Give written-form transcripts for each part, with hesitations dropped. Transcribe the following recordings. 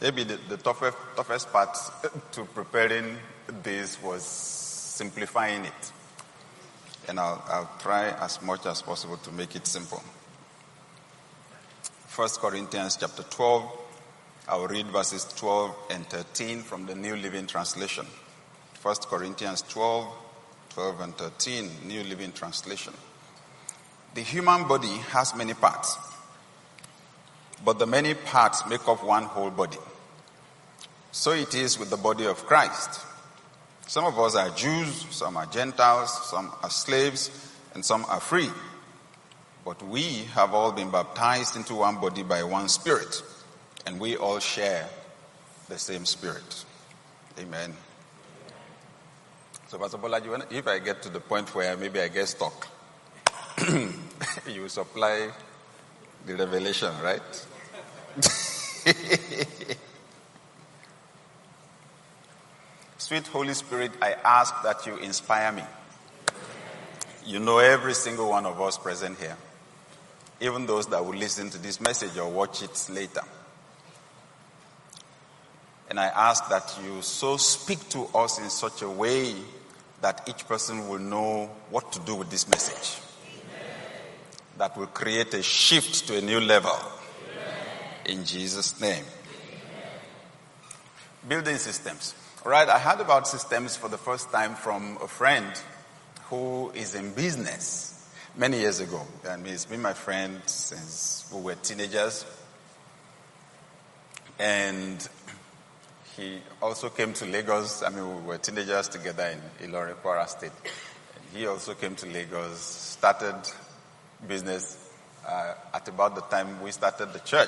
Maybe the toughest part to preparing this was simplifying it. And I'll try as much as possible to make it simple. 1 Corinthians chapter 12, I'll read verses 12 and 13 from the New Living Translation. 1 Corinthians 12 and 13, New Living Translation. The human body has many parts, but the many parts make up one whole body. So it is with the body of Christ. Some of us are Jews, some are Gentiles, some are slaves, and some are free. But we have all been baptized into one body by one Spirit, and we all share the same Spirit. Amen. So, Pastor Bolaji, if I get to the point where maybe I get stuck, you supply the revelation, right? Sweet Holy Spirit, I ask that you inspire me. You know every single one of us present here, even those that will listen to this message or watch it later. And I ask that you so speak to us in such a way that each person will know what to do with this message. That will create a shift to a new level. In Jesus' name. Building systems. All right, I heard about systems for the first time from a friend who is in business many years ago. And he's been my friend since we were teenagers. And he also came to Lagos. We were teenagers together in Ilorin, Kwara State. And he also came to Lagos, started business at about the time we started the church.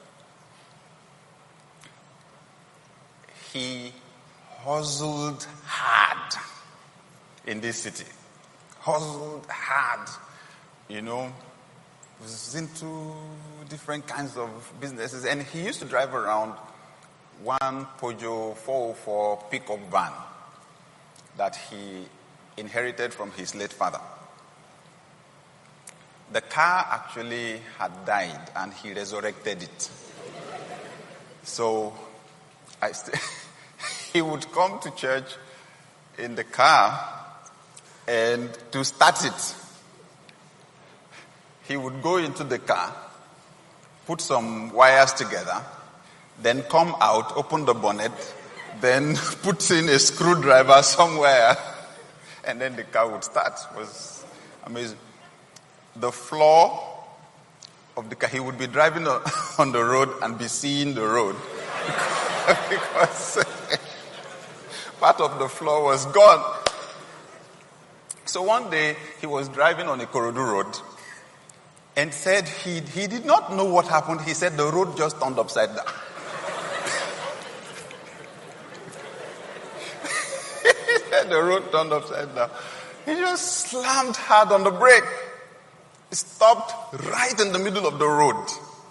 He hustled hard in this city. Hustled hard, was into different kinds of businesses. And he used to drive around one Peugeot 404 pickup van that he inherited from his late father. The car actually had died and he resurrected it. So he would come to church in the car, and to start it, he would go into the car, put some wires together, then come out, open the bonnet, then put in a screwdriver somewhere, and then the car would start. It was amazing. The floor of the car, he would be driving on the road and be seeing the road because part of the floor was gone. So one day he was driving on Ikorodu Road and said he did not know what happened. He said the road just turned upside down. He said the road turned upside down. He just slammed hard on the brake. He stopped right in the middle of the road.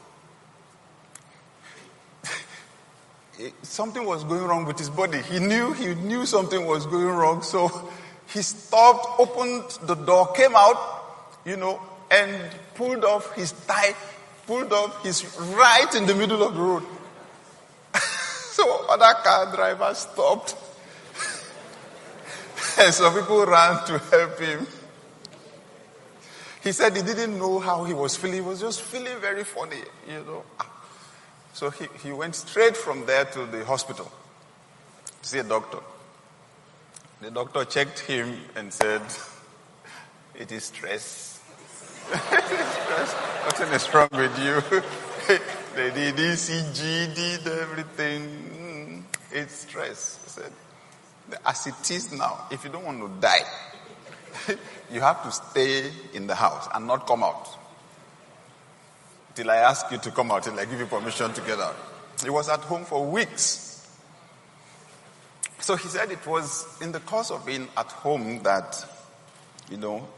Something was going wrong with his body. He knew something was going wrong, so he stopped, opened the door, came out, and pulled off his tie, pulled off his right in the middle of the road. So other car drivers stopped. And some people ran to help him. He said he didn't know how he was feeling. He was just feeling very funny, So he went straight from there to the hospital to see a doctor. The doctor checked him and said, "It is stress." Nothing is wrong with you. They did ECG, did everything. It's stress. He said, as it is now, if you don't want to die, you have to stay in the house and not come out. Till I ask you to come out, till I give you permission to get out. He was at home for weeks. So he said it was in the course of being at home that, he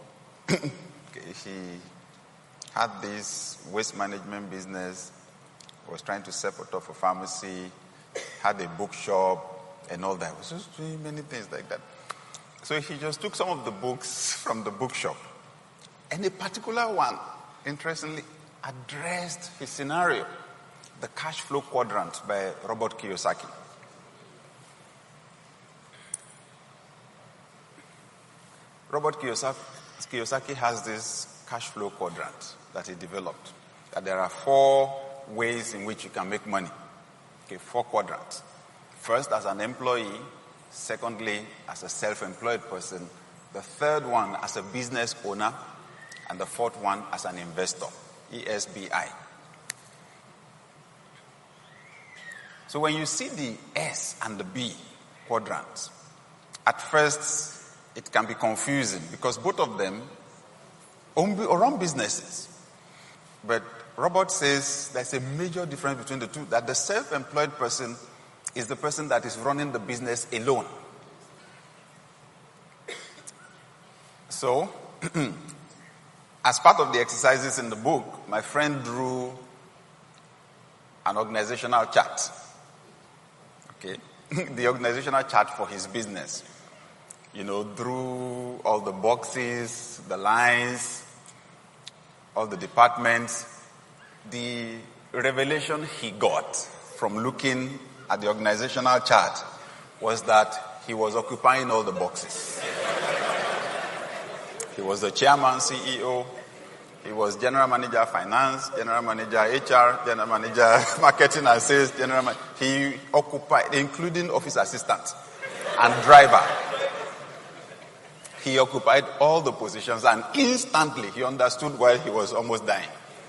had this waste management business, was trying to set up a pharmacy, had a bookshop, and all that. He was just doing many things like that. So he just took some of the books from the bookshop. And a particular one, interestingly, addressed his scenario. The Cash Flow Quadrant by Robert Kiyosaki. Robert Kiyosaki has this cash flow quadrant that he developed. That there are 4 ways in which you can make money. Okay, 4 quadrants. First, as an employee. Secondly, as a self-employed person. The third one, as a business owner. And the fourth one, as an investor. ESBI. So when you see the S and the B quadrants, at first it can be confusing because both of them run businesses. But Robert says there's a major difference between the two, that the self-employed person is the person that is running the business alone. So, as part of the exercises in the book, my friend drew an organizational chart. Okay, the organizational chart for his business. Drew all the boxes, the lines, all the departments. The revelation he got from looking at the organizational chart was that he was occupying all the boxes. He was the chairman, CEO. He was general manager finance, general manager HR, general manager marketing and sales, he occupied, including office assistant and driver. He occupied all the positions and instantly he understood why he was almost dying.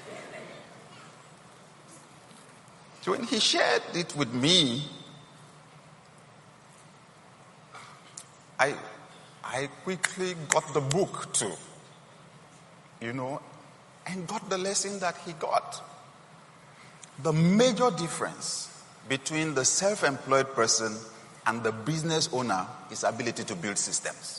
So when he shared it with me, I quickly got the book too, and got the lesson that he got. The major difference between the self-employed person and the business owner is ability to build systems.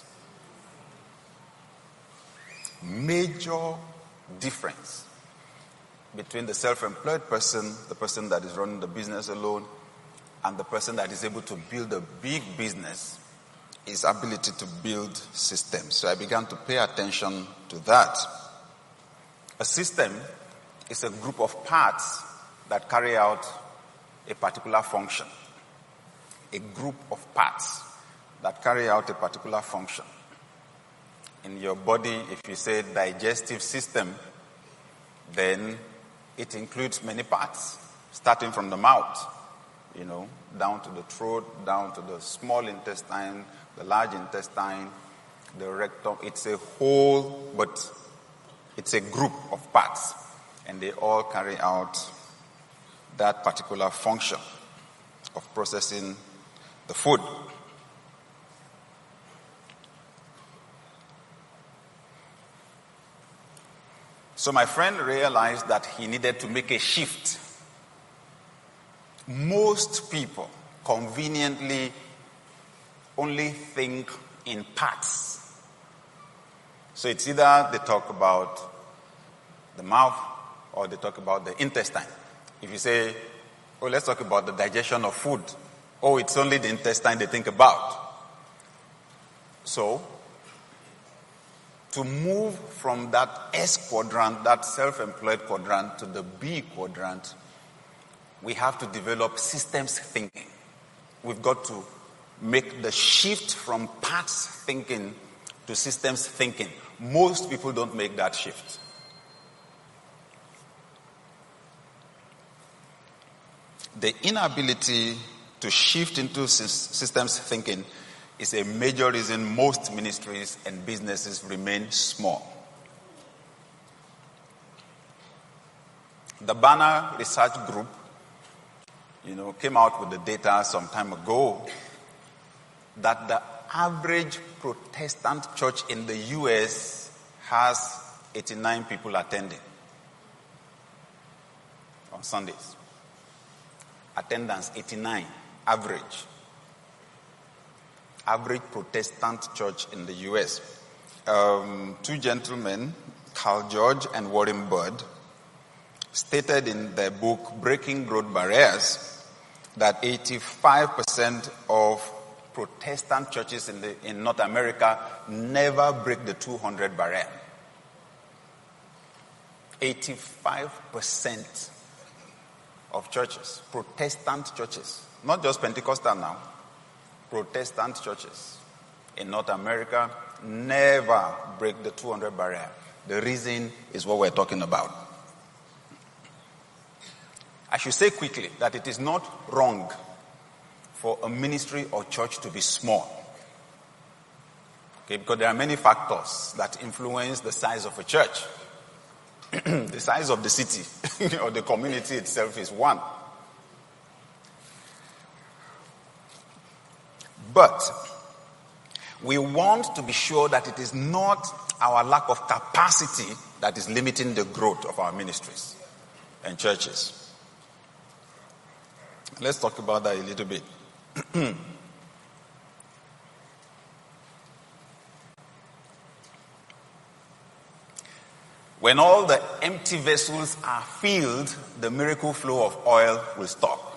Major difference between the self-employed person, the person that is running the business alone, and the person that is able to build a big business is ability to build systems. So I began to pay attention to that. A system is a group of parts that carry out a particular function. A group of parts that carry out a particular function. In your body, if you say digestive system, then it includes many parts, starting from the mouth, down to the throat, down to the small intestine, the large intestine, the rectum. It's a whole, but it's a group of parts, and they all carry out that particular function of processing the food. So my friend realized that he needed to make a shift. Most people conveniently only think in parts. So it's either they talk about the mouth or they talk about the intestine. If you say, let's talk about the digestion of food. It's only the intestine they think about. So, to move from that S quadrant, that self-employed quadrant, to the B quadrant, we have to develop systems thinking. We've got to make the shift from parts thinking to systems thinking. Most people don't make that shift. The inability to shift into systems thinking is a major reason most ministries and businesses remain small. The Banner Research Group, came out with the data some time ago that the average Protestant church in the U.S. has 89 people attending on Sundays. Attendance 89, average. Average Protestant church in the U.S. Two gentlemen, Carl George and Warren Bird, stated in their book Breaking Growth Barriers that 85% of Protestant churches in North America never break the 200 barrier. 85% of churches, Protestant churches, not just Pentecostal now, Protestant churches in North America never break the 200 barrier. The reason is what we're talking about. I should say quickly that it is not wrong for a ministry or church to be small. Okay, because there are many factors that influence the size of a church. The size of the city or the community itself is one. But we want to be sure that it is not our lack of capacity that is limiting the growth of our ministries and churches. Let's talk about that a little bit. When all the empty vessels are filled, the miracle flow of oil will stop.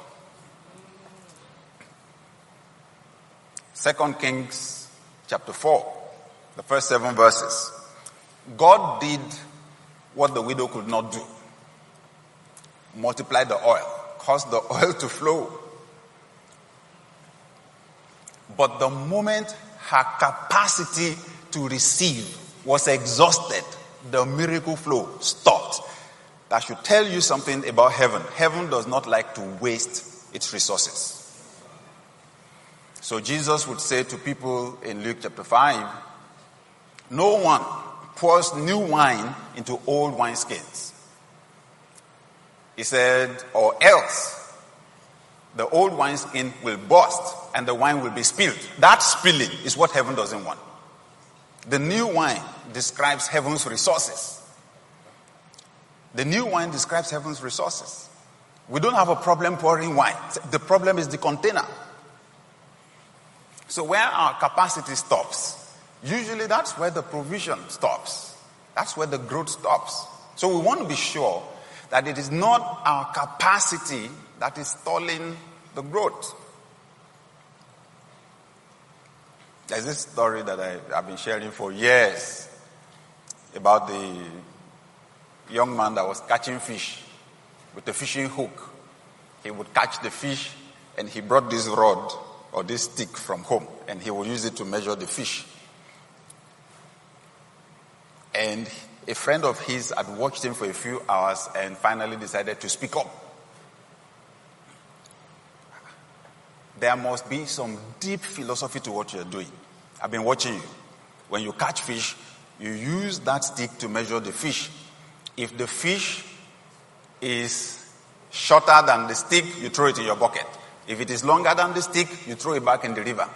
2 Kings chapter 4, the first 7 verses. God did what the widow could not do. Multiply the oil, cause the oil to flow. But the moment her capacity to receive was exhausted, the miracle flow stopped. That should tell you something about heaven. Heaven does not like to waste its resources. So Jesus would say to people in Luke chapter 5, no one pours new wine into old wineskins. He said, or else the old wineskin will burst and the wine will be spilled. That spilling is what heaven doesn't want. The new wine describes heaven's resources. The new wine describes heaven's resources. We don't have a problem pouring wine. The problem is the container. So where our capacity stops, usually that's where the provision stops. That's where the growth stops. So we want to be sure that it is not our capacity that is stalling the growth. There's this story that I've been sharing for years about the young man that was catching fish with a fishing hook. He would catch the fish and he brought this rod or this stick from home and he would use it to measure the fish. And a friend of his had watched him for a few hours and finally decided to speak up. There must be some deep philosophy to what you're doing. I've been watching you. When you catch fish, you use that stick to measure the fish. If the fish is shorter than the stick, you throw it in your bucket. If it is longer than the stick, you throw it back in the river.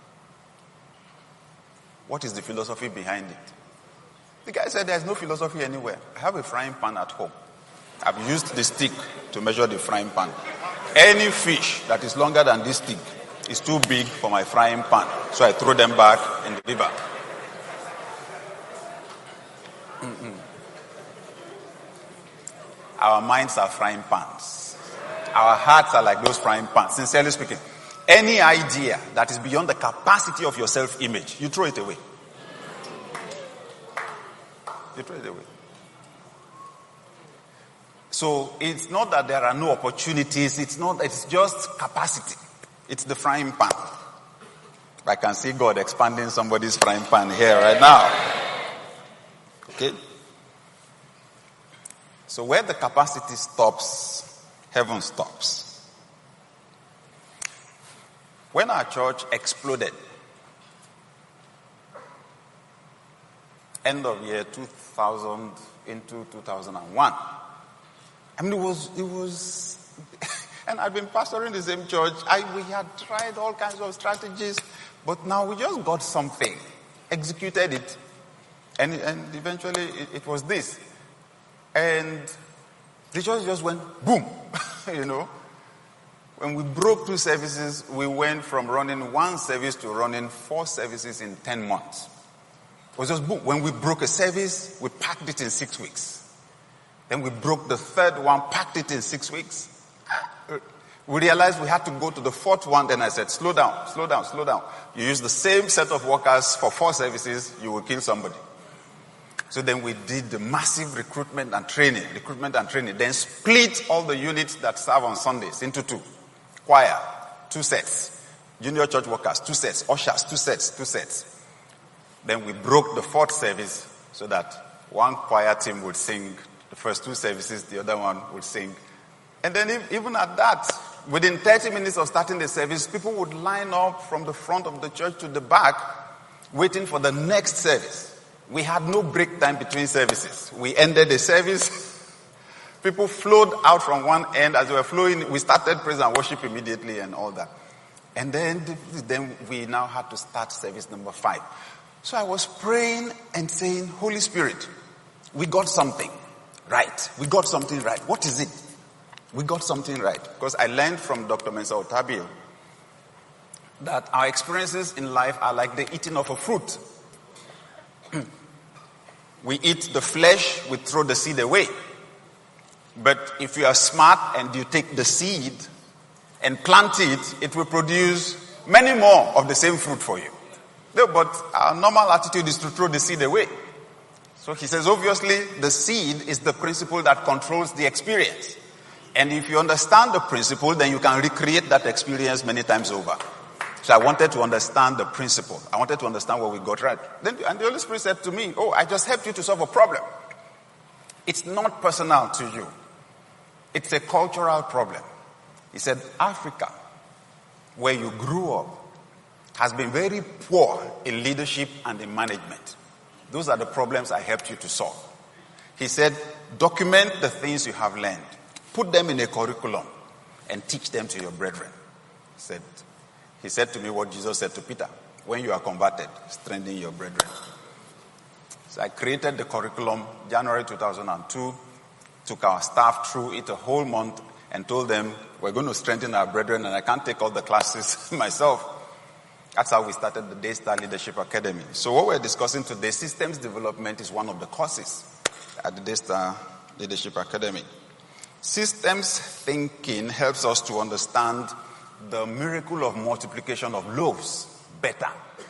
What is the philosophy behind it? The guy said there's no philosophy anywhere. I have a frying pan at home. I've used the stick to measure the frying pan. Any fish that is longer than this stick is too big for my frying pan. So I throw them back in the river. Our minds are frying pans. Our hearts are like those frying pans. Sincerely speaking, any idea that is beyond the capacity of your self-image, you throw it away. You throw it away. So it's not that there are no opportunities. It's just capacity. It's the frying pan. I can see God expanding somebody's frying pan here right now. Okay? So where the capacity stops, heaven stops. When our church exploded, end of year 2000 into 2001, I mean, it was, and I've been pastoring the same church. We had tried all kinds of strategies, but now we just got something, executed it, and eventually it was this. And the church just went boom, you know. When we broke 2 services, we went from running 1 service to running 4 services in 10 months. It was just boom. When we broke a service, we packed it in 6 weeks. Then we broke the 3rd one, packed it in 6 weeks. We realized we had to go to the 4th one. Then I said, slow down, slow down, slow down. You use the same set of workers for 4 services, you will kill somebody. So then we did the massive recruitment and training, then split all the units that serve on Sundays into two. Choir, 2 sets. Junior church workers, 2 sets. Ushers, 2 sets. Then we broke the 4th service so that one choir team would sing the first 2 services, the other one would sing. And then even at that, within 30 minutes of starting the service, people would line up from the front of the church to the back, waiting for the next service. We had no break time between services. We ended the service. People flowed out from one end. As they were flowing, we started praise and worship immediately and all that. And then we now had to start service number 5. So I was praying and saying, Holy Spirit, we got something right. We got something right. What is it? We got something right. Because I learned from Dr. Mensa Otabil that our experiences in life are like the eating of a fruit. We eat the flesh, we throw the seed away. But if you are smart and you take the seed and plant it, it will produce many more of the same fruit for you. No, but our normal attitude is to throw the seed away. So he says, obviously, the seed is the principle that controls the experience. And if you understand the principle, then you can recreate that experience many times over. So I wanted to understand the principle. I wanted to understand what we got right. And the Holy Spirit said to me, I just helped you to solve a problem. It's not personal to you. It's a cultural problem. He said, Africa, where you grew up, has been very poor in leadership and in management. Those are the problems I helped you to solve. He said, document the things you have learned. Put them in a curriculum and teach them to your brethren. He said to me what Jesus said to Peter, when you are converted, strengthen your brethren. So I created the curriculum January 2002, took our staff through it a whole month and told them we're going to strengthen our brethren and I can't take all the classes myself. That's how we started the Daystar Leadership Academy. So what we're discussing today, systems development is one of the courses at the Daystar Leadership Academy. Systems thinking helps us to understand the miracle of multiplication of loaves better.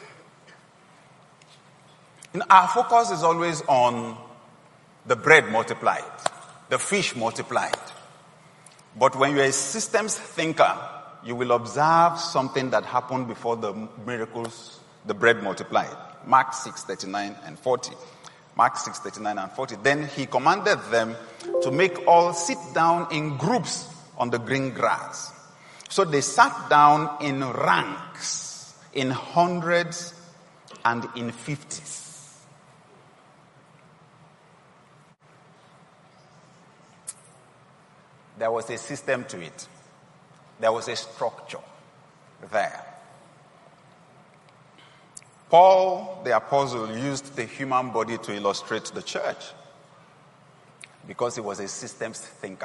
Our focus is always on the bread multiplied, the fish multiplied. But when you're a systems thinker, you will observe something that happened before the miracles, the bread multiplied. Mark 6:39 and 40. Mark 6:39 and 40. Then he commanded them to make all sit down in groups on the green grass. So they sat down in ranks, in hundreds and in 50s. There was a system to it. There was a structure there. Paul, the apostle, used the human body to illustrate the church because he was a systems thinker.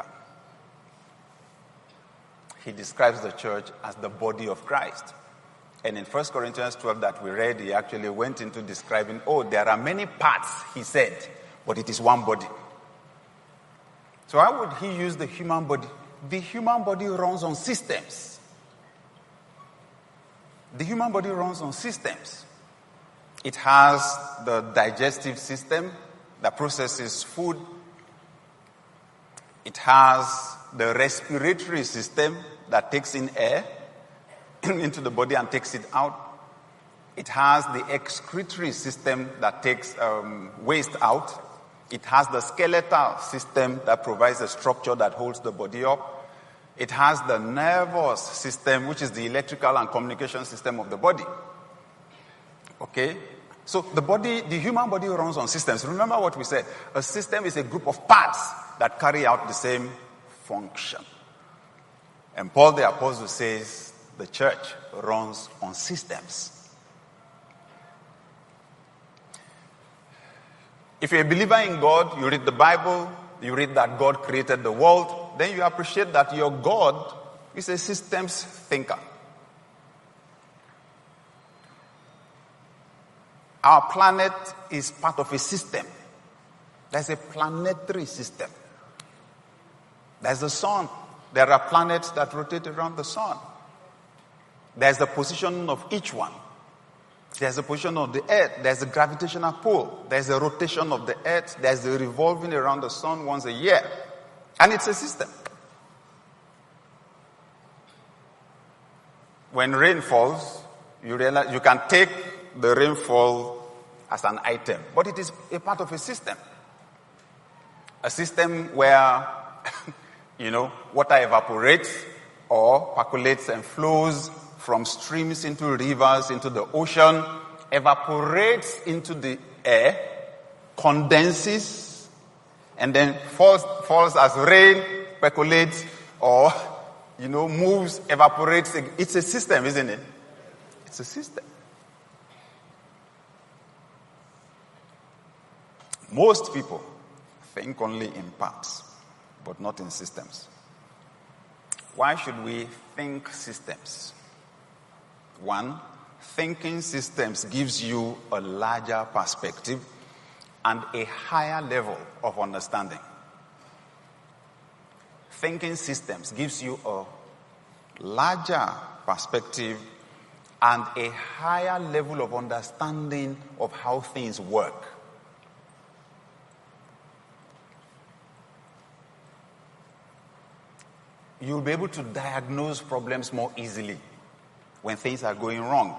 He describes the church as the body of Christ. And in 1 Corinthians 12 that we read, he actually went into describing, there are many parts, he said, but it is one body. So how would he use the human body? The human body runs on systems. The human body runs on systems. It has the digestive system that processes food. It has the respiratory system that takes in air into the body and takes it out. It has the excretory system that takes waste out. It has the skeletal system that provides the structure that holds the body up. It has the nervous system, which is the electrical and communication system of the body. Okay? So the human body runs on systems. Remember what we said. A system is a group of parts that carry out the same function. And Paul the apostle says the church runs on systems. If you're a believer in God, you read the Bible, you read that God created the world, then you appreciate that your God is a systems thinker. Our planet is part of a system. There's a planetary system. There's the sun. There are planets that rotate around the sun. There's the position of each one. There's a position of the earth. There's a gravitational pull. There's a rotation of the earth. There's a revolving around the sun once a year. And it's a system. When rain falls, you realize you can take the rainfall as an item, but it is a part of a system. A system where, water evaporates or percolates and flows from streams into rivers, into the ocean, evaporates into the air, condenses, and then falls as rain, percolates, or, moves, evaporates. It's a system, isn't it? It's a system. Most people think only in parts, but not in systems. Why should we think systems? One, thinking systems gives you a larger perspective and a higher level of understanding. Thinking systems gives you a larger perspective and a higher level of understanding of how things work. You'll be able to diagnose problems more easily when things are going wrong.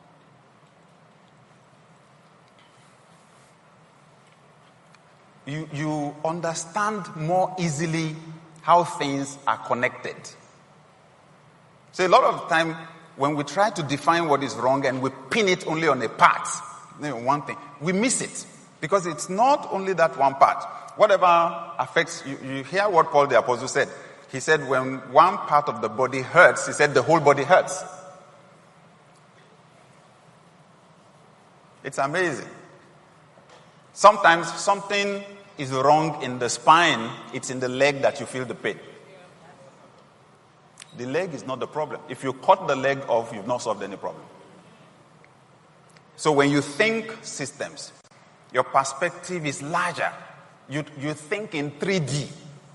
You understand more easily how things are connected. So a lot of the time, when we try to define what is wrong and we pin it only on a part, one thing, we miss it. Because it's not only that one part. Whatever affects, you hear what Paul the Apostle said. He said when one part of the body hurts, he said the whole body hurts. It's amazing. Sometimes something is wrong in the spine, it's in the leg that you feel the pain. The leg is not the problem. If you cut the leg off, you've not solved any problem. So when you think systems, your perspective is larger. You think in 3D.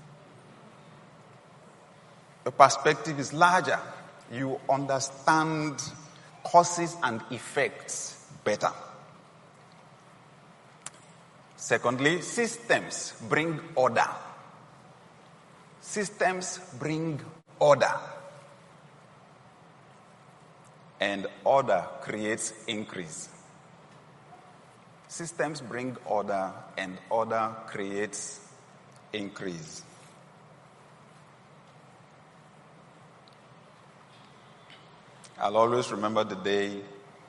The perspective is larger. You understand causes and effects better. Secondly, systems bring order. Systems bring order. And order creates increase. Systems bring order, and order creates increase. I'll always remember the day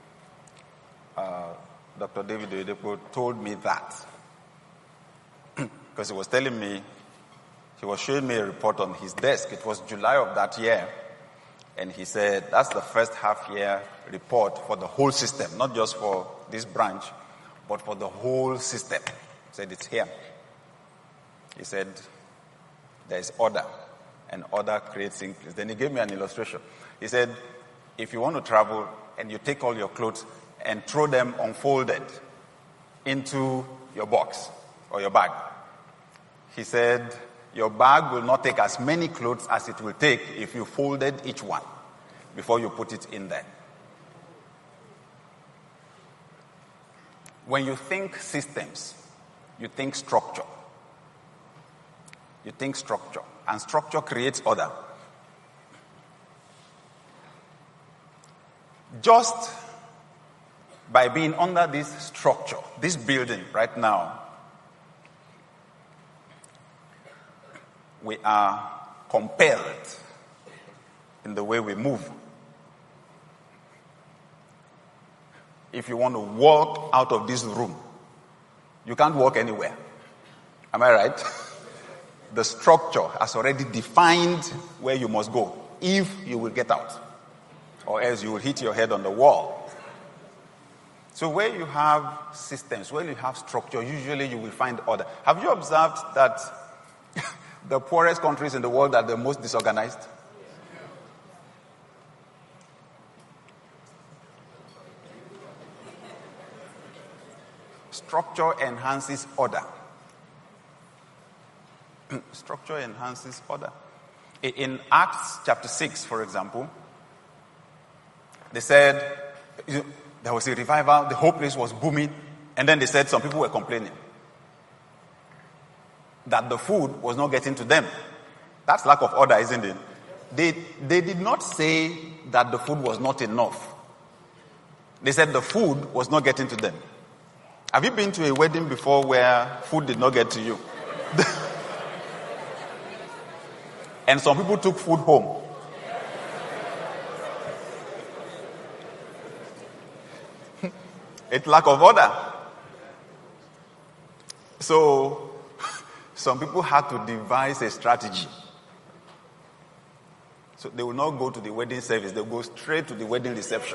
Dr. David Oyedepo told me that. Because he was telling me, he was showing me a report on his desk. It was July of that year. And he said, that's the first half-year report for the whole system, not just for this branch, but for the whole system. He said, it's here. He said, there is order, and order creates increase. Then he gave me an illustration. He said, if you want to travel and you take all your clothes and throw them unfolded into your box or your bag, he said, your bag will not take as many clothes as it will take if you folded each one before you put it in there. When you think systems, you think structure. You think structure. And structure creates order. Just by being under this structure, this building right now, we are compelled in the way we move. If you want to walk out of this room, you can't walk anywhere. Am I right? The structure has already defined where you must go if you will get out, or else you will hit your head on the wall. So where you have systems, where you have structure, usually you will find order. Have you observed that the poorest countries in the world are the most disorganized? Structure enhances order. Structure enhances order. In Acts chapter 6, for example, they said, There was a revival. The whole place was booming. And then they said some people were complaining that the food was not getting to them. That's lack of order, isn't it? They did not say that the food was not enough. They said the food was not getting to them. Have you been to a wedding before where food did not get to you? And some people took food home. It's lack of order. So, some people had to devise a strategy. So they will not go to the wedding service. They will go straight to the wedding reception.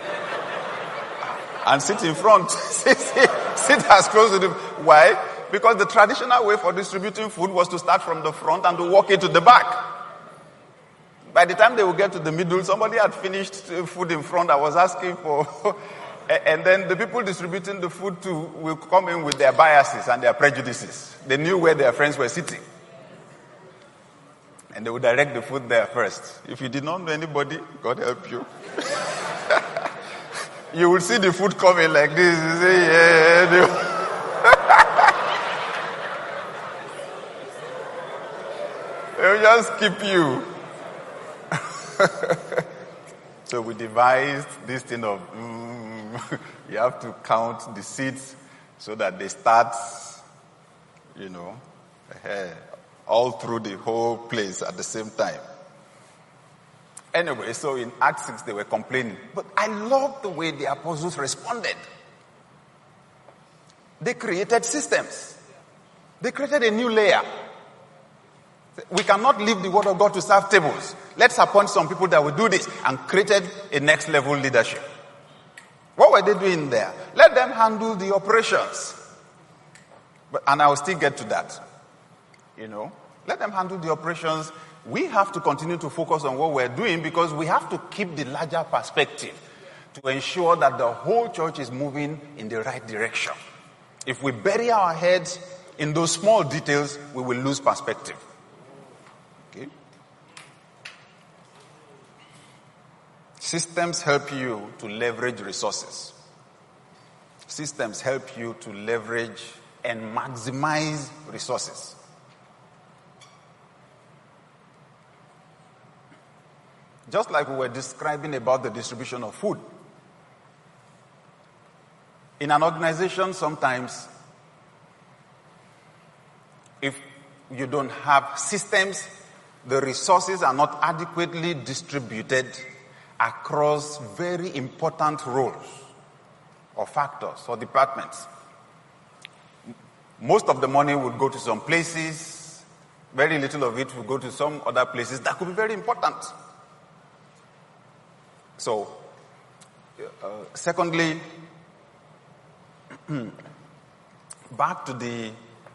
And sit in front. sit as close to them. Why? Because the traditional way for distributing food was to start from the front and to walk into the back. By the time they would get to the middle, somebody had finished food in front. I was asking for... And then the people distributing the food too will come in with their biases and their prejudices. They knew where their friends were sitting. And they would direct the food there first. If you did not know anybody, God help you. You will see the food coming like this. You say, yeah. They will just keep you. So we devised this thing of, you have to count the seats so that they start, all through the whole place at the same time. Anyway, so in Acts 6 they were complaining. But I love the way the apostles responded. They created systems. They created a new layer. We cannot leave the word of God to serve tables. Let's appoint some people that will do this, and created a next level leadership. What were they doing there? Let them handle the operations. And I will still get to that. Let them handle the operations. We have to continue to focus on what we're doing because we have to keep the larger perspective to ensure that the whole church is moving in the right direction. If we bury our heads in those small details, we will lose perspective. Okay? Systems help you to leverage resources. Systems help you to leverage and maximize resources. Just like we were describing about the distribution of food. In an organization, sometimes, if you don't have systems, the resources are not adequately distributed across very important roles or factors or departments. Most of the money would go to some places, very little of it would go to some other places that could be very important. So, secondly, back to the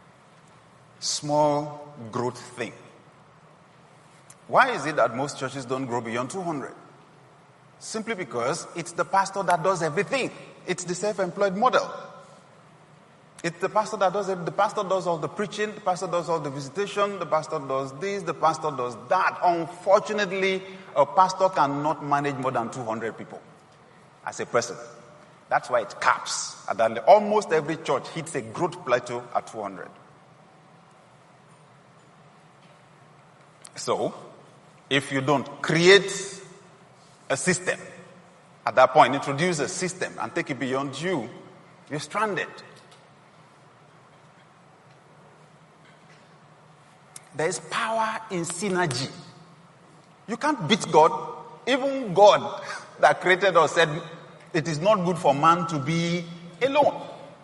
small growth thing. Why is it that most churches don't grow beyond 200? Simply because it's the pastor that does everything. It's the self-employed model. It's the pastor that does it. The pastor does all the preaching. The pastor does all the visitation. The pastor does this. The pastor does that. Unfortunately, a pastor cannot manage more than 200 people as a person. That's why it caps. Almost every church hits a growth plateau at 200. So, if you don't create a system, at that point, introduce a system and take it beyond you, you're stranded. There is power in synergy. You can't beat God. Even God that created us said it is not good for man to be alone.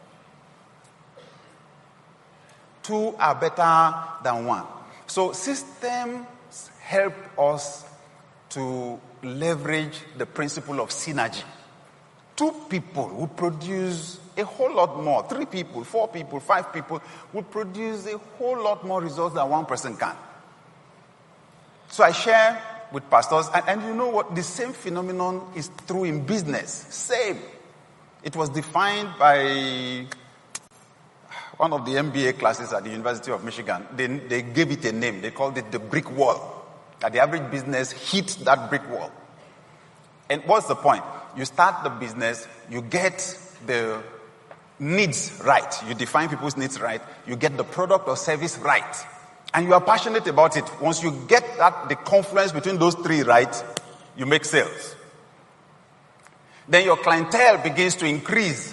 Two are better than one. So systems help us to leverage the principle of synergy. Two people will produce a whole lot more. 3 people, 4 people, 5 people will produce a whole lot more results than one person can. So I share with pastors, and you know what? The same phenomenon is true in business. Same. It was defined by one of the MBA classes at the University of Michigan. They gave it a name. They called it the brick wall. That the average business hit that brick wall. And what's the point? You start the business, you get the needs right. You define people's needs right. You get the product or service right. And you are passionate about it. Once you get the confluence between those three right, you make sales. Then your clientele begins to increase.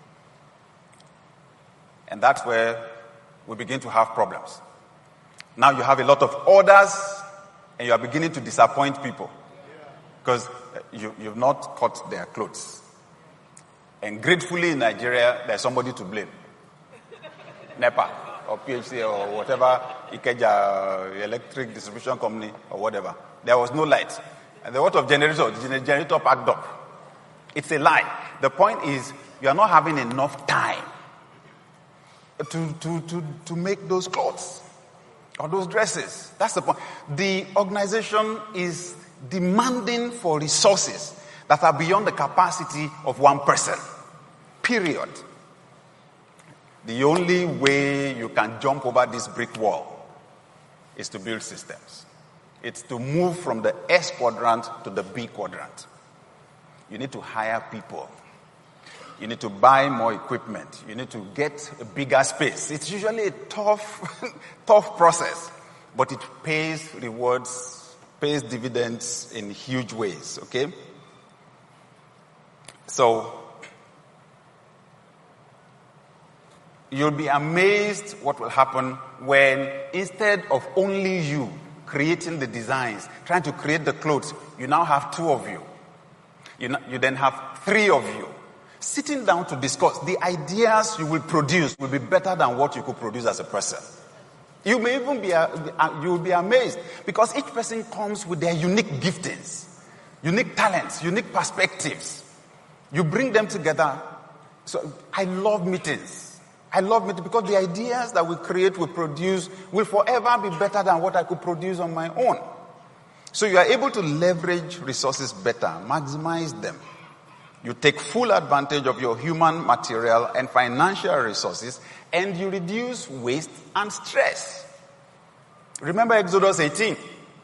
And that's where we begin to have problems. Now you have a lot of orders and you are beginning to disappoint people because you've not cut their clothes. And gratefully in Nigeria, there's somebody to blame. NEPA or PHC or whatever, Ikeja electric distribution company or whatever. There was no light. And the what of generator? The generator packed up. It's a lie. The point is, you are not having enough time to make those clothes or those dresses. That's the point. The organization is demanding for resources that are beyond the capacity of one person. Period. The only way you can jump over this brick wall is to build systems. It's to move from the S quadrant to the B quadrant. You need to hire people. You need to buy more equipment. You need to get a bigger space. It's usually a tough process, but it pays rewards, pays dividends in huge ways, okay? So, you'll be amazed what will happen when instead of only you creating the designs, trying to create the clothes, you now have two of you. You then have three of you sitting down to discuss. The ideas you will produce will be better than what you could produce as a person. You may even you will be amazed because each person comes with their unique giftings, unique talents, unique perspectives. You bring them together. So I love meetings. Because the ideas that we create, we produce, will forever be better than what I could produce on my own. So you are able to leverage resources better, maximize them. You take full advantage of your human, material, and financial resources, and you reduce waste and stress. Remember Exodus 18.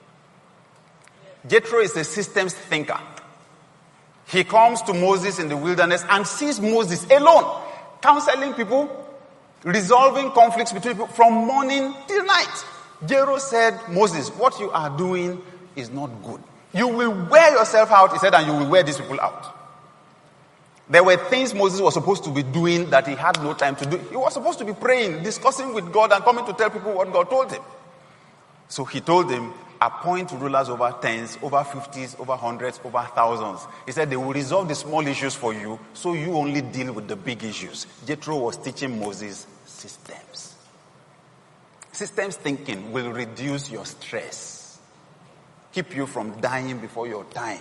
Jethro is a systems thinker. He comes to Moses in the wilderness and sees Moses alone, counseling people, resolving conflicts between people from morning till night. Jethro said, Moses, what you are doing is not good. You will wear yourself out, he said, and you will wear these people out. There were things Moses was supposed to be doing that he had no time to do. He was supposed to be praying, discussing with God, and coming to tell people what God told him. So he told him, appoint rulers over tens, over 50s, over hundreds, over thousands. He said they will resolve the small issues for you, so you only deal with the big issues. Jethro was teaching Moses systems. Systems thinking will reduce your stress, keep you from dying before your time.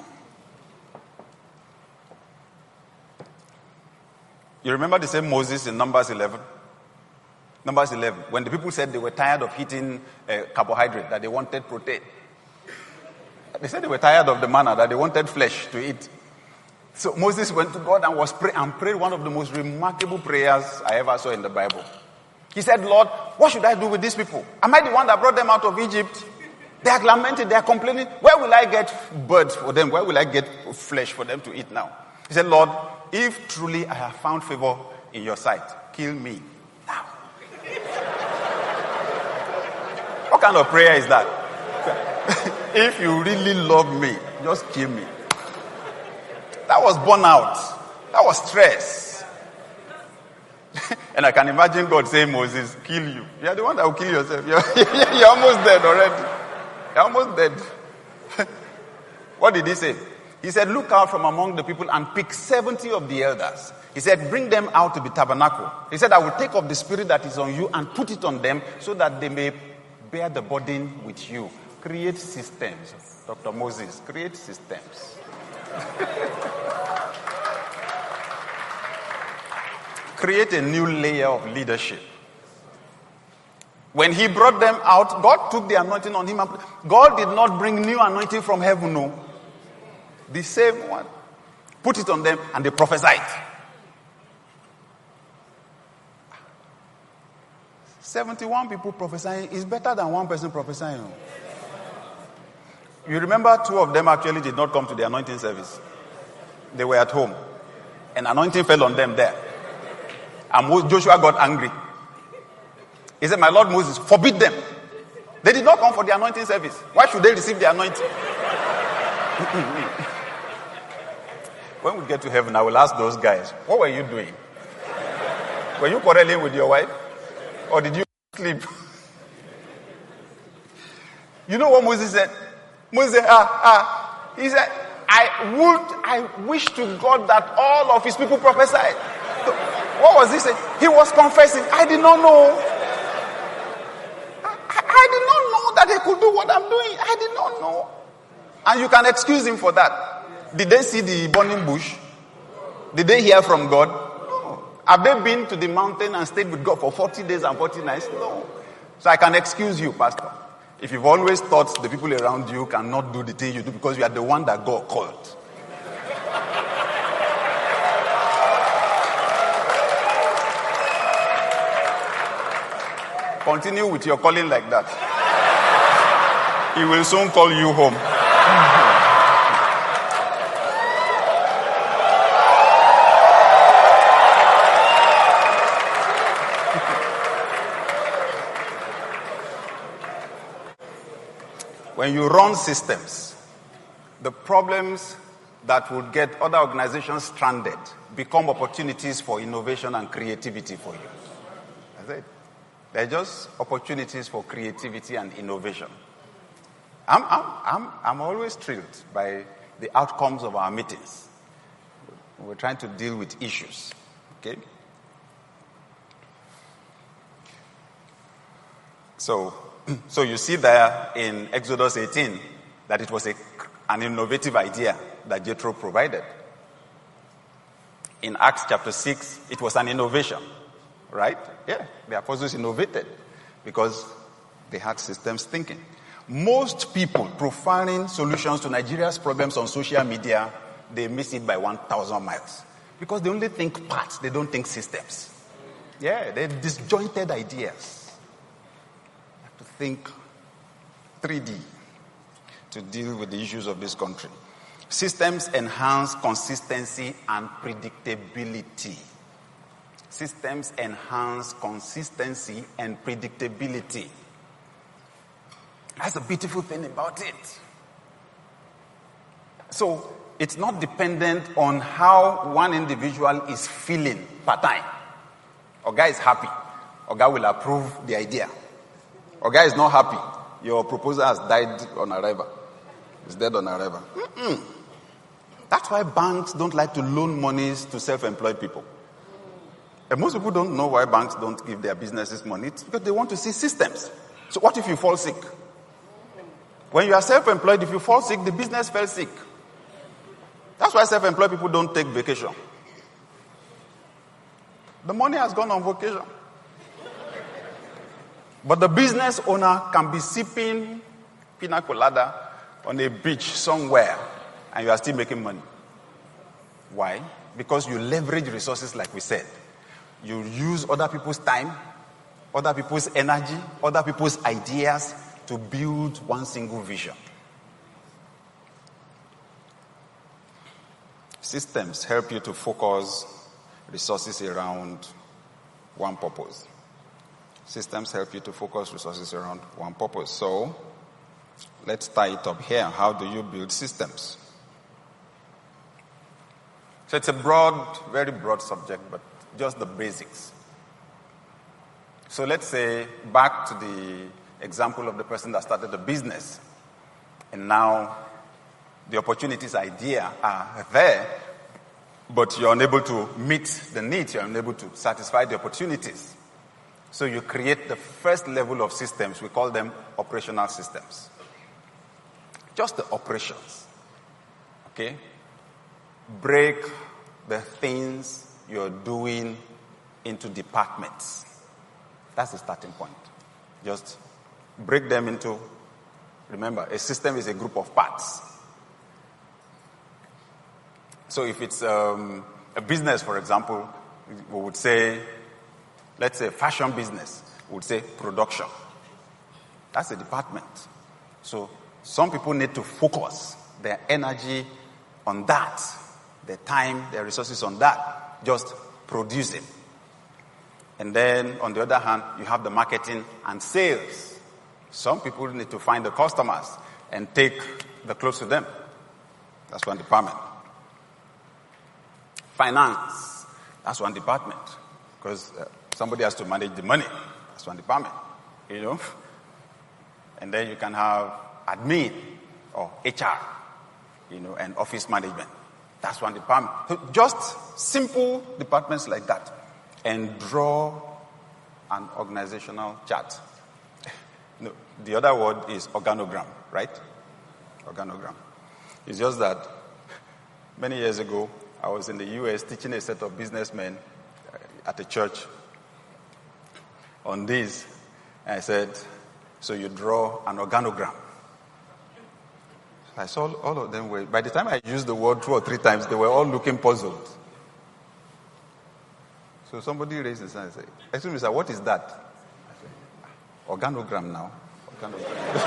You remember the same Moses in Numbers 11? Numbers 11, when the people said they were tired of eating carbohydrate, that they wanted protein. They said they were tired of the manna, that they wanted flesh to eat. So Moses went to God and prayed one of the most remarkable prayers I ever saw in the Bible. He said, Lord, what should I do with these people? Am I the one that brought them out of Egypt? They are lamented, they are complaining. Where will I get birds for them? Where will I get flesh for them to eat now? He said, Lord, if truly I have found favor in your sight, kill me now. What kind of prayer is that? If you really love me, just kill me. That was burnout. That was stress. And I can imagine God saying, Moses, kill you. You are the one that will kill yourself. You're almost dead already. You're almost dead. What did he say? He said, look out from among the people and pick 70 of the elders. He said, bring them out to the tabernacle. He said, I will take of the spirit that is on you and put it on them so that they may bear the burden with you. Create systems. Dr. Moses, create systems. Create a new layer of leadership. When he brought them out, God took the anointing on him. God did not bring new anointing from heaven, no. The same one. Put it on them and they prophesied. 71 people prophesying is better than one person prophesying. You remember 2 of them actually did not come to the anointing service. They were at home. And anointing fell on them there. And Joshua got angry. He said, my Lord Moses, forbid them. They did not come for the anointing service. Why should they receive the anointing? When we get to heaven, I will ask those guys, what were you doing? Were you quarreling with your wife? Or did you sleep? You know what Moses said? Moses said, he said, I wish to God that all of his people prophesied. What was he saying? He was confessing, I did not know. I did not know that he could do what I'm doing. I did not know. And you can excuse him for that. Did they see the burning bush? Did they hear from God? No. Have they been to the mountain and stayed with God for 40 days and 40 nights? No. So I can excuse you, Pastor. If you've always thought the people around you cannot do the thing you do because you are the one that God called. Continue with your calling like that. He will soon call you home. When you run systems, the problems that would get other organizations stranded become opportunities for innovation and creativity for you. That's it. They're just opportunities for creativity and innovation. I'm always thrilled by the outcomes of our meetings. We're trying to deal with issues. Okay? So you see there in Exodus 18 that it was an innovative idea that Jethro provided. In Acts chapter 6, it was an innovation. Right? Yeah, the apostles innovated because they had systems thinking. Most people profiling solutions to Nigeria's problems on social media, they miss it by 1,000 miles. Because they only think parts, they don't think systems. Yeah, they're disjointed ideas. You have to think 3D to deal with the issues of this country. Systems enhance consistency and predictability. Systems enhance consistency and predictability. That's the beautiful thing about it. So, it's not dependent on how one individual is feeling per time. Oga is happy. Oga will approve the idea. Oga is not happy. Your proposal has died on arrival. It's dead on arrival. That's why banks don't like to loan monies to self-employed people. And most people don't know why banks don't give their businesses money. It's because they want to see systems. So what if you fall sick? When you are self-employed, if you fall sick, the business fell sick. That's why self-employed people don't take vacation. The money has gone on vacation. But the business owner can be sipping pina colada on a beach somewhere and you are still making money. Why? Because you leverage resources like we said. You use other people's time, other people's energy, other people's ideas to build one single vision. Systems help you to focus resources around one purpose. Systems help you to focus resources around one purpose. So, let's tie it up here. How do you build systems? So it's a broad, very broad subject, but just the basics. So let's say back to the example of the person that started the business. And now the opportunities idea are there, but you're unable to meet the needs, you're unable to satisfy the opportunities. So you create the first level of systems, we call them operational systems. Just the operations. Okay? Break the things you're doing into departments. That's the starting point. Just break them into, remember, a system is a group of parts. So if it's a business, for example, we would say, let's say fashion business, we would say production. That's a department. So some people need to focus their energy on that their time, their resources on that, just producing. And then, on the other hand, you have the marketing and sales. Some people need to find the customers and take the clothes to them. That's one department. Finance, that's one department. Because somebody has to manage the money. That's one department. And then you can have admin or HR, and office management. That's one department. So just simple departments like that. And draw an organizational chart. No, the other word is organogram, right? Organogram. It's just that many years ago, I was in the U.S. teaching a set of businessmen at a church on this. And I said, so you draw an organogram. I saw all of them by the time I used the word 2 or 3 times, they were all looking puzzled. So somebody raised his hand and said, excuse me, sir, what is that? I said, organogram now. Organogram.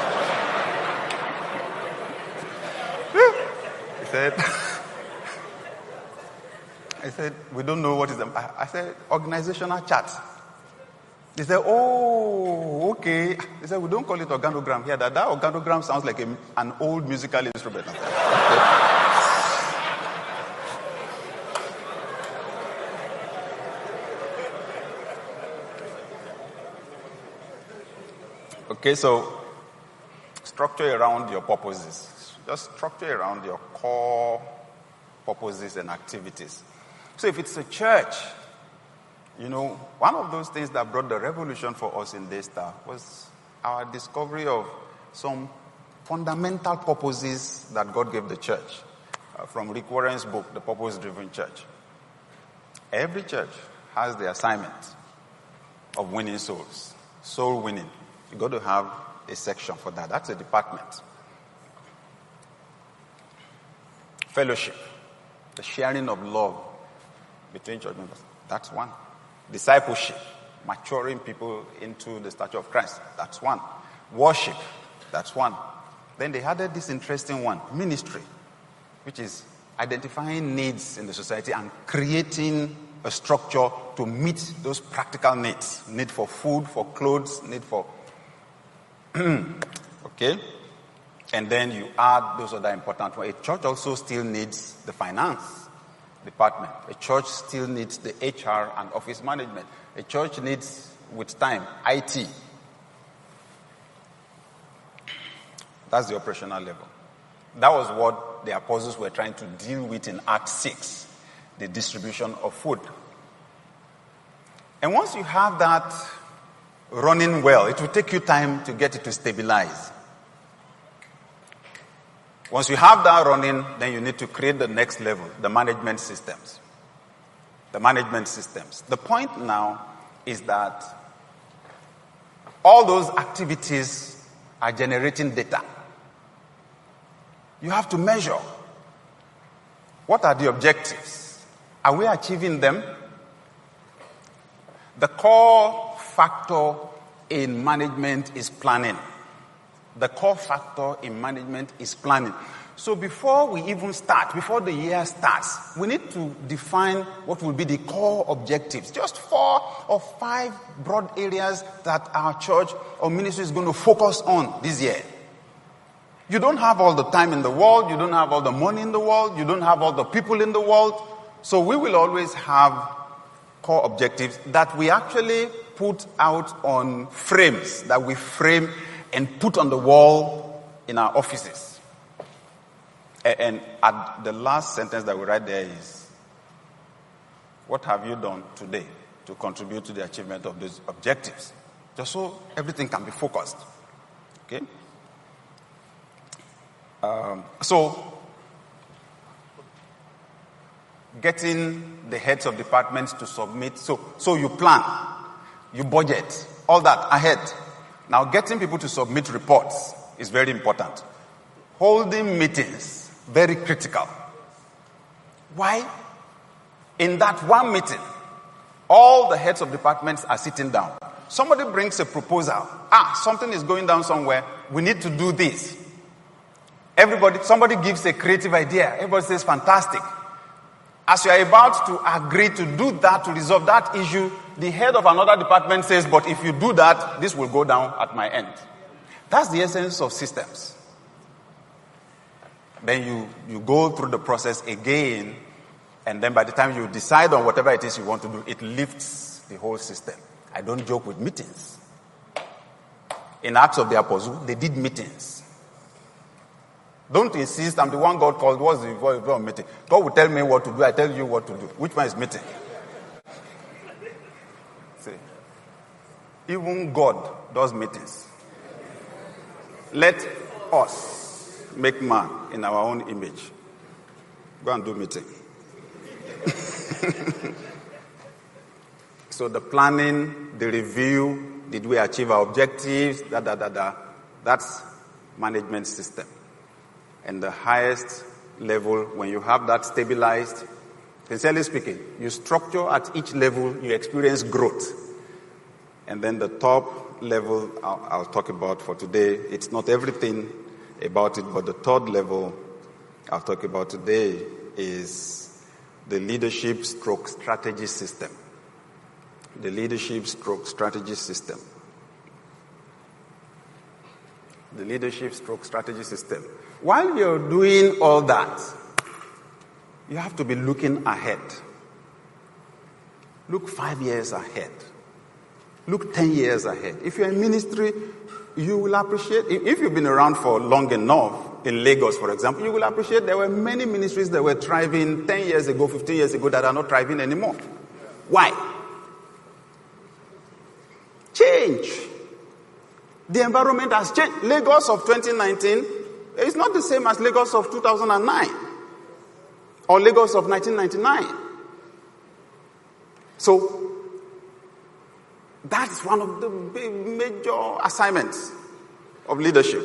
I said, we don't know what is them. I said, organizational chart. He said, oh, okay. He said, we don't call it organogram here. That organogram sounds like an old musical instrument. Okay, so structure around your purposes. Just structure around your core purposes and activities. So if it's a church, one of those things that brought the revolution for us in Daystar was our discovery of some fundamental purposes that God gave the church. From Rick Warren's book, The Purpose-Driven Church. Every church has the assignment of winning souls. Soul winning. You got to have a section for that. That's a department. Fellowship. The sharing of love between church members. That's one. Discipleship. Maturing people into the stature of Christ. That's one. Worship. That's one. Then they added this interesting one. Ministry. Which is identifying needs in the society and creating a structure to meet those practical needs. Need for food, for clothes, need for... Okay? And then you add those other important ones. A church also still needs the finance department. A church still needs the HR and office management. A church needs, with time, IT. That's the operational level. That was what the apostles were trying to deal with in Acts 6, the distribution of food. And once you have that running well, it will take you time to get it to stabilize. Once you have that running, then you need to create the next level, the management systems. The management systems. The point now is that all those activities are generating data. You have to measure. What are the objectives? Are we achieving them? The core factor in management is planning. The core factor in management is planning. So before we even start, before the year starts, we need to define what will be the core objectives. Just 4 or 5 broad areas that our church or ministry is going to focus on this year. You don't have all the time in the world. You don't have all the money in the world. You don't have all the people in the world. So we will always have core objectives that we actually put out on frames, that we frame and put on the wall in our offices. And at the last sentence that we write there is, what have you done today to contribute to the achievement of those objectives? Just so everything can be focused. Okay? So, getting the heads of departments to submit. So you plan, you budget, all that ahead. Now, getting people to submit reports is very important. Holding meetings, very critical. Why? In that one meeting, all the heads of departments are sitting down. Somebody brings a proposal. Something is going down somewhere. We need to do this. Somebody gives a creative idea. Everybody says, fantastic. As you are about to agree to do that, to resolve that issue, the head of another department says, but if you do that, this will go down at my end. That's the essence of systems. Then you go through the process again, and then by the time you decide on whatever it is you want to do, it lifts the whole system. I don't joke with meetings. In Acts of the Apostles, they did meetings. Don't insist, I'm the one God called. What's the meeting? God will tell me what to do, I tell you what to do. Which one is meeting? See, even God does meetings. Let us make man in our own image. Go and do meeting. So the planning, the review, did we achieve our objectives, that's management system. And the highest level, when you have that stabilized, sincerely speaking, you structure at each level, you experience growth. And then the top level, I'll talk about for today. It's not everything about it, but the third level I'll talk about today is the leadership stroke strategy system. The leadership stroke strategy system. The leadership stroke strategy system. While you're doing all that, you have to be looking ahead. Look 5 years ahead. Look 10 years ahead. If you're in ministry, you will appreciate, if you've been around for long enough, in Lagos, for example, you will appreciate there were many ministries that were thriving 10 years ago, 15 years ago, that are not thriving anymore. Why? Change. The environment has changed. Lagos of 2019 is not the same as Lagos of 2009 or Lagos of 1999. So, that's one of the big major assignments of leadership.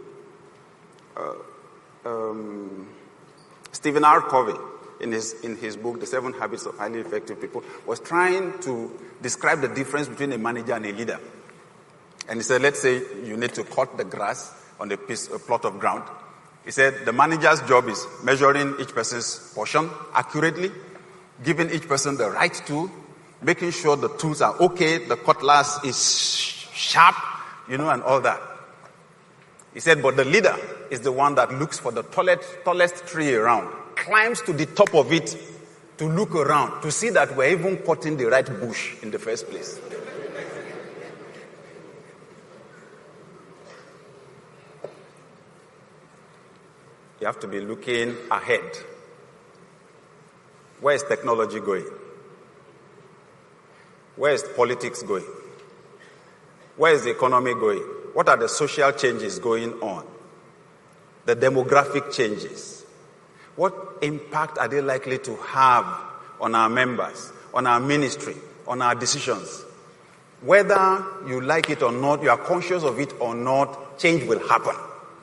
Stephen R. Covey, in his book, The 7 Habits of Highly Effective People, was trying to describe the difference between a manager and a leader. And he said, let's say you need to cut the grass on a plot of ground. He said the manager's job is measuring each person's portion accurately, giving each person the right tool, making sure the tools are okay, the cutlass is sharp, and all that. He said, but the leader is the one that looks for the tallest tree around, climbs to the top of it to look around, to see that we're even cutting the right bush in the first place. You have to be looking ahead. Where is technology going? Where is politics going? Where is the economy going? What are the social changes going on? The demographic changes. What impact are they likely to have on our members, on our ministry, on our decisions? Whether you like it or not, you are conscious of it or not, change will happen.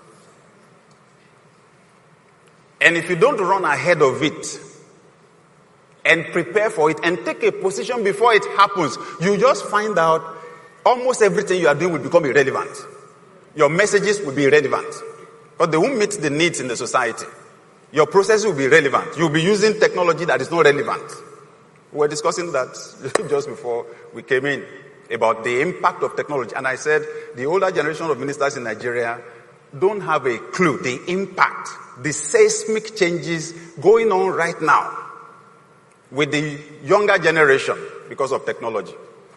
And if you don't run ahead of it and prepare for it and take a position before it happens, you just find out almost everything you are doing will become irrelevant. Your messages will be irrelevant. But they won't meet the needs in the society. Your process will be irrelevant. You'll be using technology that is not relevant. We were discussing that just before we came in about the impact of technology. And I said the older generation of ministers in Nigeria don't have a clue the impact, the seismic changes going on right now with the younger generation because of technology.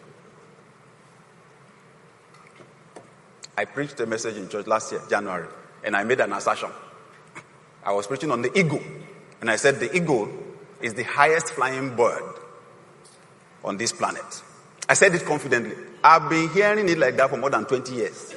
I preached a message in church last year, January, and I made an assertion. I was preaching on the eagle, and I said the eagle is the highest flying bird on this planet. I said it confidently. I've been hearing it like that for more than 20 years.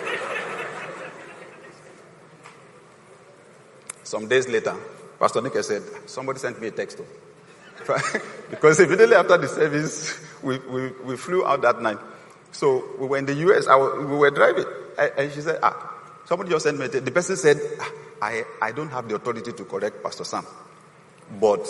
Some days later, Pastor Nick said, somebody sent me a text. Because immediately after the service, we flew out that night. So we were in the US, we were driving. And she said, somebody just sent me a text. The person said, I don't have the authority to correct Pastor Sam. But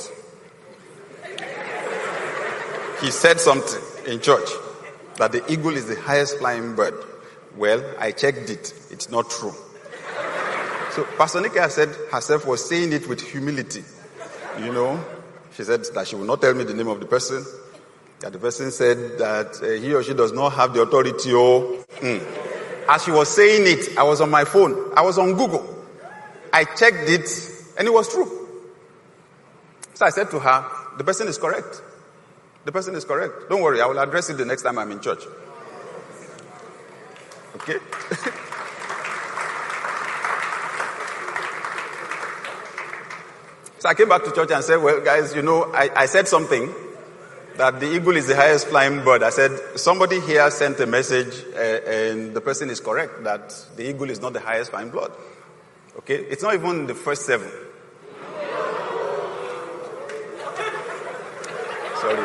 he said something in church that the eagle is the highest flying bird. Well, I checked it. It's not true. So Pastor Nika said herself was saying it with humility. She said that she will not tell me the name of the person. That the person said that he or she does not have the authority. As she was saying it, I was on my phone. I was on Google. I checked it, and it was true. So I said to her, the person is correct. The person is correct. Don't worry, I will address it the next time I'm in church. Okay? So I came back to church and said, well, guys, I said something, that the eagle is the highest flying bird. I said, somebody here sent a message, and the person is correct, that the eagle is not the highest flying bird. Okay? It's not even the first 7. Sorry.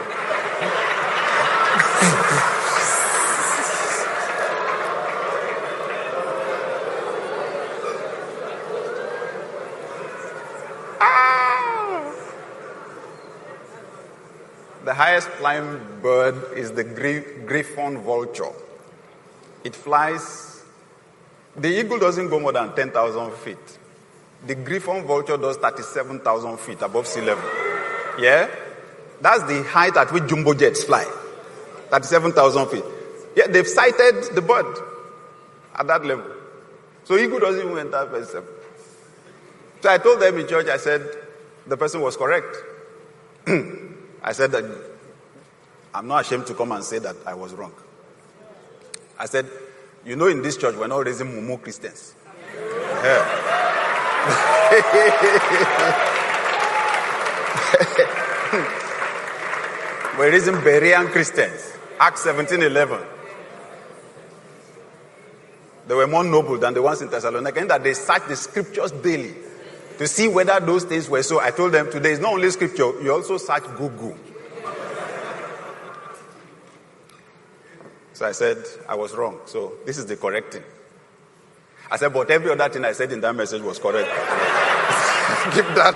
The highest flying bird is the griffon vulture. It flies. The eagle doesn't go more than 10,000 feet. The griffon vulture does 37,000 feet above sea level. Yeah? That's the height at which jumbo jets fly. 37,000 feet. Yeah, they've sighted the bird at that level. So eagle doesn't even enter verse 7. So I told them in church, I said, the person was correct. I said that I'm not ashamed to come and say that I was wrong. I said, in this church, we're not raising Mumu Christians. Yeah. We're raising Berean Christians. Acts 17:11. They were more noble than the ones in Thessalonica, and that they searched the scriptures daily to see whether those things were so. I told them, today is not only scripture, you also search Google. So I said, I was wrong. So this is the correct thing. I said, but every other thing I said in that message was correct. Keep that.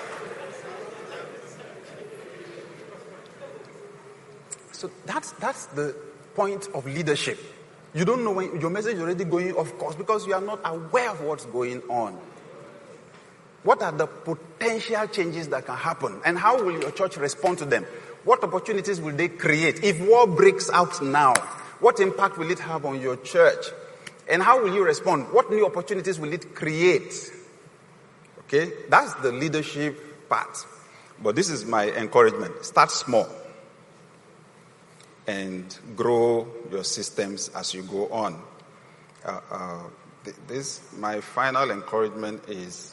So that's the point of leadership. You don't know when your message is already going off course because you are not aware of what's going on. What are the potential changes that can happen? And how will your church respond to them? What opportunities will they create? If war breaks out now, what impact will it have on your church? And how will you respond? What new opportunities will it create? Okay, that's the leadership part. But this is my encouragement. Start small and grow your systems as you go on. My final encouragement is,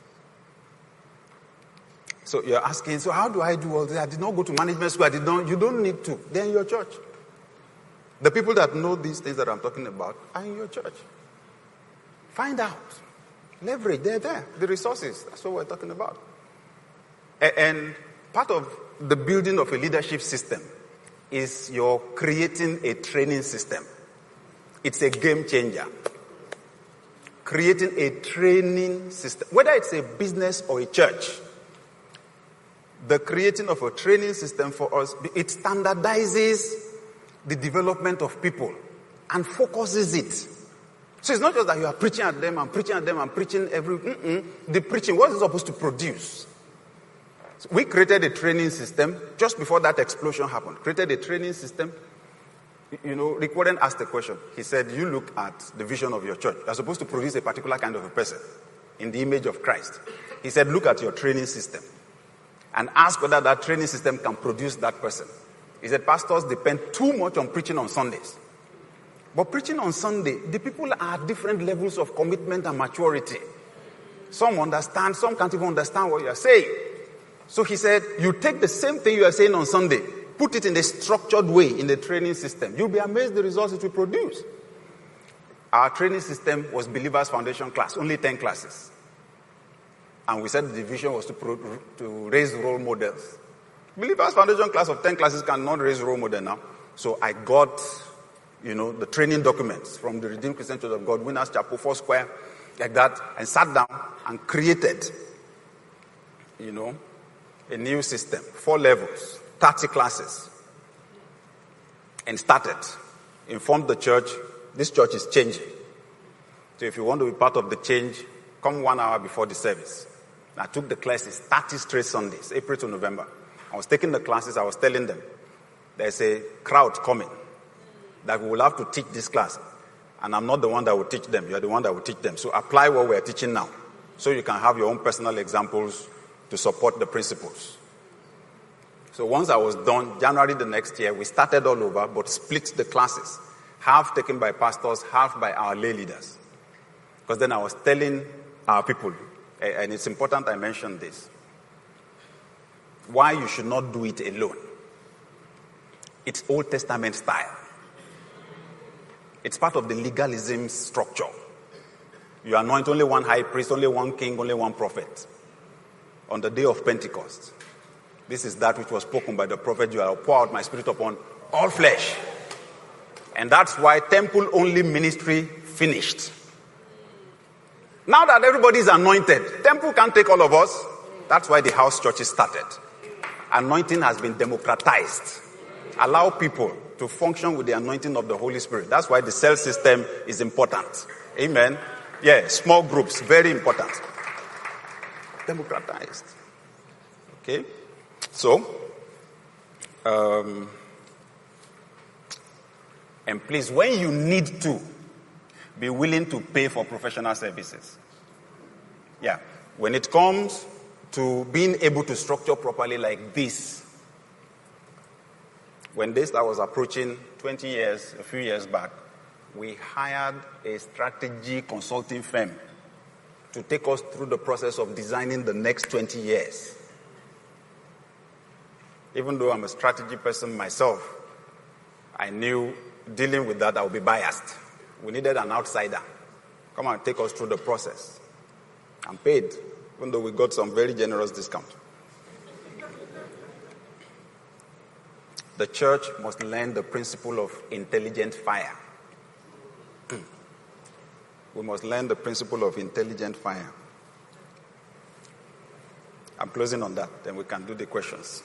so you're asking, so how do I do all this? I did not go to management school. You don't need to. They're in your church. The people that know these things that I'm talking about are in your church. Find out. Leverage. They're there. The resources. That's what we're talking about. And part of the building of a leadership system is you're creating a training system. It's a game changer. Creating a training system. Whether it's a business or a church, the creating of a training system for us, it standardizes the development of people and focuses it. So it's not just that you are preaching at them and preaching at them and preaching the preaching, what is it supposed to produce? So we created a training system just before that explosion happened. Created a training system. Rick Warren asked a question. He said, you look at the vision of your church. You're supposed to produce a particular kind of a person in the image of Christ. He said, look at your training system and ask whether that training system can produce that person. He said, pastors depend too much on preaching on Sundays. But preaching on Sunday, the people are at different levels of commitment and maturity. Some understand, some can't even understand what you are saying. So he said, you take the same thing you are saying on Sunday, put it in a structured way in the training system. You'll be amazed the results it will produce. Our training system was Believers Foundation class, only 10 classes. And we said the vision was to raise role models. Believers Foundation class of 10 classes cannot raise role model now. So I got, the training documents from the Redeemed Christian Church of God, Winners Chapel, Foursquare, like that, and sat down and created, a new system, 4 levels, 30 classes, and started. Informed the church, this church is changing. So if you want to be part of the change, come 1 hour before the service. I took the classes 30 straight Sundays, April to November. I was taking the classes, I was telling them, there's a crowd coming that we will have to teach this class. And I'm not the one that will teach them. You're the one that will teach them. So apply what we're teaching now, so you can have your own personal examples to support the principles. So once I was done, January the next year, we started all over, but split the classes. Half taken by pastors, half by our lay leaders. Because then I was telling our people, and it's important I mention this, why you should not do it alone. It's Old Testament style. It's part of the legalism structure. You anoint only one high priest, only one king, only one prophet. On the day of Pentecost, this is that which was spoken by the prophet, you will pour out my spirit upon all flesh. And that's why temple-only ministry finished. Now that everybody is anointed, temple can't take all of us. That's why the house churches started. Anointing has been democratized. Allow people to function with the anointing of the Holy Spirit. That's why the cell system is important. Amen. Yeah, small groups, very important. Democratized. Okay? So, and please, when you need to, be willing to pay for professional services. Yeah. When it comes to being able to structure properly like this, when this I was approaching 20 years, a few years back, we hired a strategy consulting firm to take us through the process of designing the next 20 years. Even though I'm a strategy person myself, I knew dealing with that I would be biased. We needed an outsider. Come and take us through the process. I'm paid, even though we got some very generous discount. The church must learn the principle of intelligent fire. We must learn the principle of intelligent fire. I'm closing on that, then we can do the questions.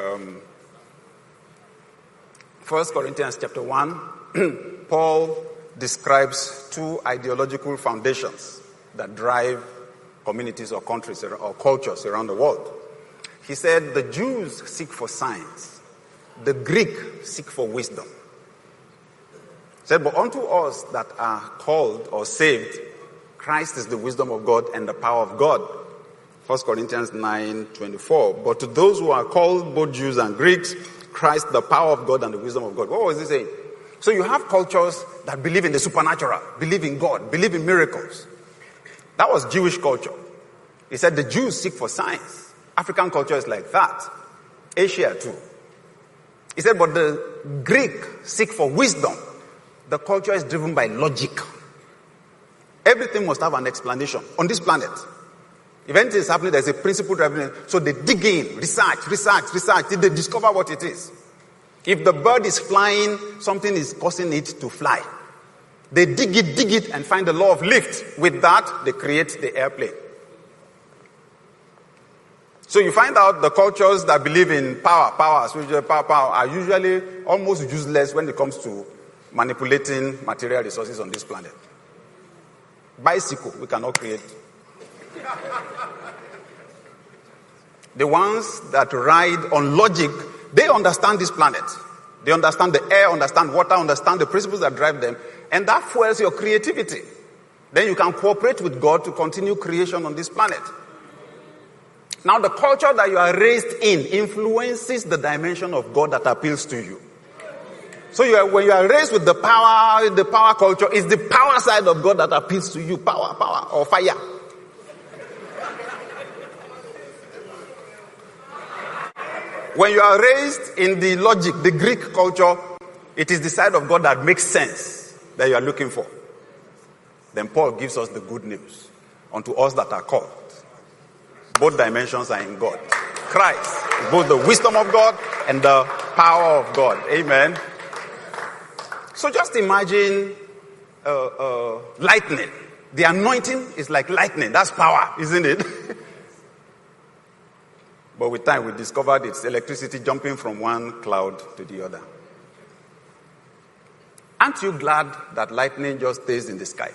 1 Corinthians chapter 1, Paul describes two ideological foundations that drive communities or countries or cultures around the world. He said the Jews seek for signs, the Greek seek for wisdom. He said, but unto us that are called or saved, Christ is the wisdom of God and the power of God. 1 Corinthians 9:24. But to those who are called, both Jews and Greeks, Christ, the power of God and the wisdom of God. What was he saying? So you have cultures that believe in the supernatural, believe in God, believe in miracles. That was Jewish culture. He said the Jews seek for signs. African culture is like that. Asia too. He said, but the Greek seek for wisdom. The culture is driven by logic. Everything must have an explanation on this planet. If anything is happening, there's a principle driving it. So they dig in, research, till they discover what it is. If the bird is flying, something is causing it to fly. They dig it, and find the law of lift. With that, they create the airplane. So you find out the cultures that believe in power, spiritual power, are usually almost useless when it comes to manipulating material resources on this planet. Bicycle, we cannot create. The ones that ride on logic, they understand this planet. They understand the air, understand water, understand the principles that drive them. And that fuels your creativity. Then you can cooperate with God to continue creation on this planet. Now the culture that you are raised in influences the dimension of God that appeals to you. So when you are raised with the power culture, it's the power side of God that appeals to you. Power, or fire. When you are raised in the logic, the Greek culture, it is the side of God that makes sense that you are looking for. Then Paul gives us the good news. Unto us that are called, both dimensions are in God. Christ, both the wisdom of God and the power of God. Amen. So just imagine lightning. The anointing is like lightning. That's power, isn't it? But with time, we discovered it's electricity jumping from one cloud to the other. Aren't you glad that lightning just stays in the sky?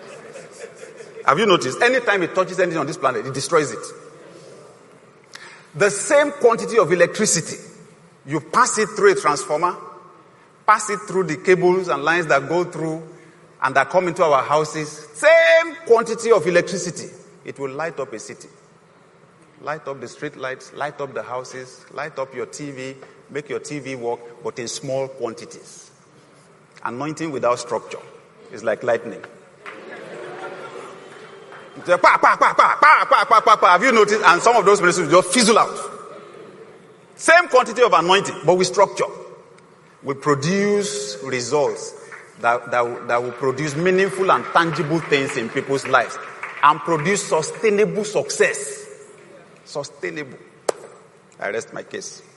Have you noticed? Anytime it touches anything on this planet, it destroys it. The same quantity of electricity, you pass it through a transformer, pass it through the cables and lines that go through and that come into our houses, same quantity of electricity, it will light up a city. Light up the street lights, light up the houses, light up your TV, make your TV work, but in small quantities. Anointing without structure is like lightning. Pa, pa, pa, pa, pa, pa, pa, pa, pa. Have you noticed? And some of those ministries just fizzle out. Same quantity of anointing, but with structure. Will produce results that will produce meaningful and tangible things in people's lives and produce sustainable success. Sustainable. I rest my case.